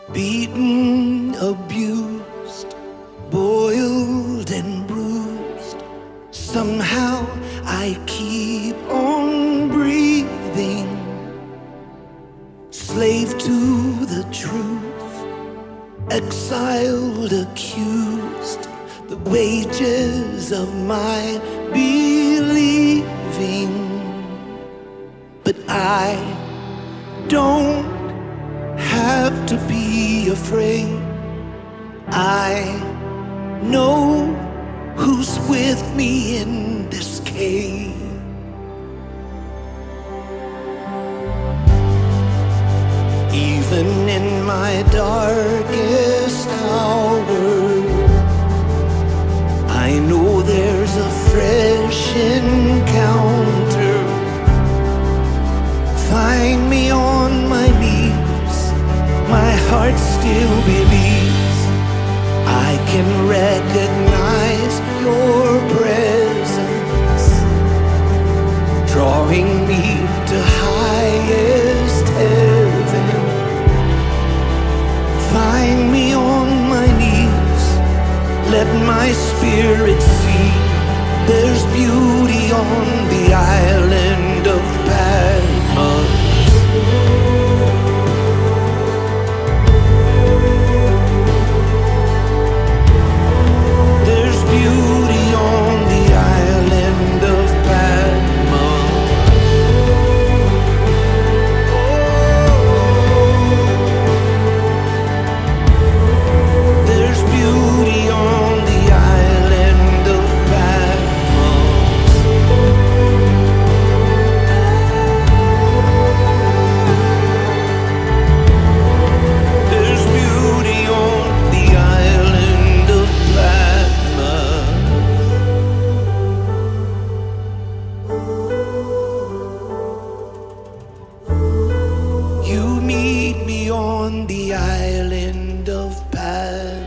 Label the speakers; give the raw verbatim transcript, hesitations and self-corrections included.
Speaker 1: beaten, abused, boiled and bruised. Somehow I keep on breathing, slave to the truth, exiled, accused, the wages of my believing. But I don't have to be afraid. I know who's with me in this cave. Even in my darkest hour, I know there's a fresh encounter. Find me on my knees, my heart still believes. I can recognize your presence, drawing me to highest heaven. Find me on my knees, let my spirit see. There's beauty on the island of Patmos. There's beauty on the island of Patmos. There's beauty on the island of Patmos. There's beauty on the island of Patmos. You meet me on the island of Patmos.